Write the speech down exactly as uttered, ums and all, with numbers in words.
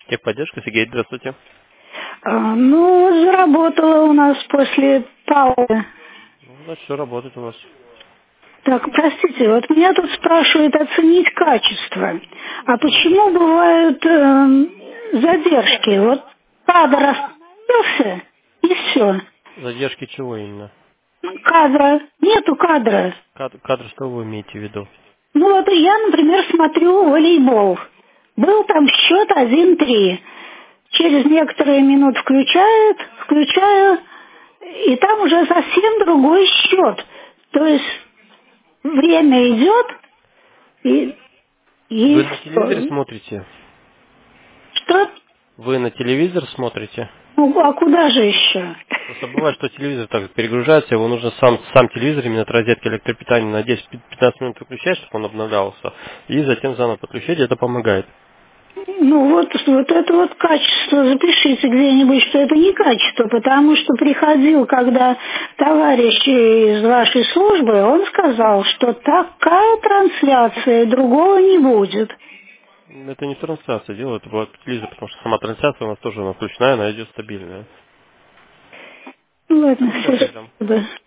Техподдержка, Сергей, здравствуйте. А, ну, вот заработала у нас после паузы. Ну, значит, все работает у вас. Так, простите, вот меня тут спрашивают оценить качество. А почему бывают эм, задержки? Вот кадр остановился, и все. Задержки чего именно? Кадра. Нету кадра. Кадр, кадр что вы имеете в виду? Ну вот я, например, смотрю волейбол. Был там счет один-три. Через некоторые минуты включают, включаю, и там уже совсем другой счет. То есть время идет, и, и Вы на телевизоре всё. смотрите? Что? Вы на телевизор смотрите? Ну, а куда же еще? Просто бывает, что телевизор так перегружается, его нужно сам, сам телевизор именно от розетки электропитания на десять-пятнадцать минут выключать, чтобы он обновлялся, и затем заново подключать, и это помогает. Ну вот, вот это вот качество, запишите где-нибудь, что это не качество, потому что приходил, когда товарищ из вашей службы, он сказал, что такая трансляция, другого не будет. Это не трансляция дело, это бывает по телевизору, потому что сама трансляция у нас тоже она включена, она идет стабильная. Ну ладно, Ну, до все, свидания. спасибо.